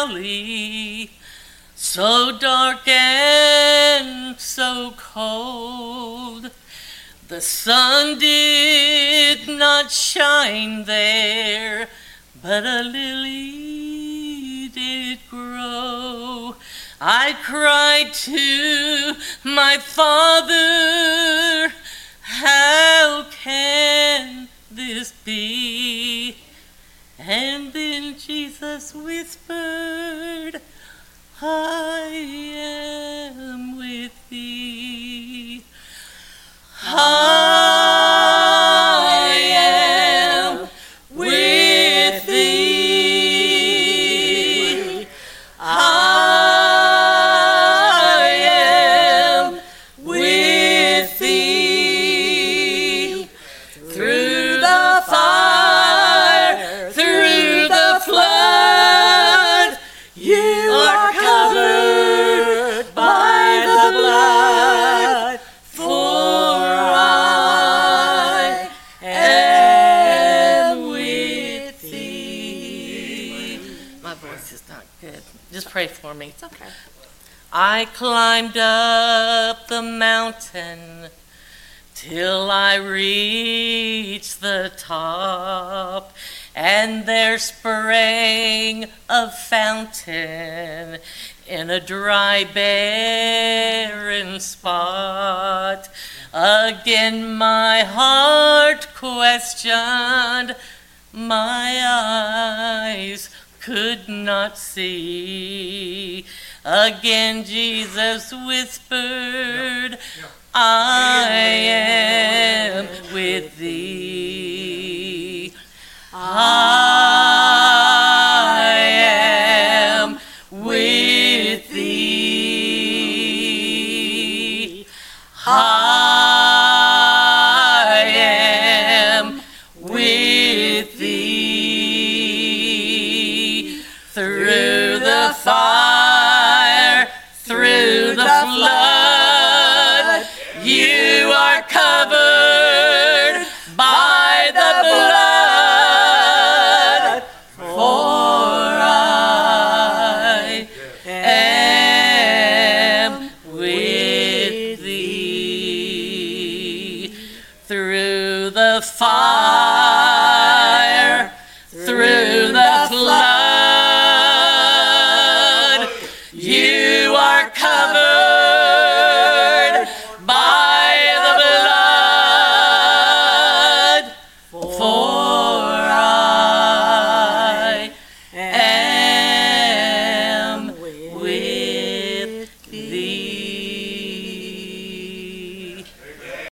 valley, so dark and so cold. The sun did not shine there, but a lily did grow. I cried to my Father, how can this be? And then Jesus whispered, I am with thee. I am with thee. I am with thee. Through the fire, through the flood, you are covered by the blood. For I am with thee. My voice is not good. Just pray for me. It's okay. I climbed up the mountain till I reached the top, and there sprang a fountain in a dry, barren spot. Again my heart questioned, my eyes could not see. Again Jesus whispered, I am with thee.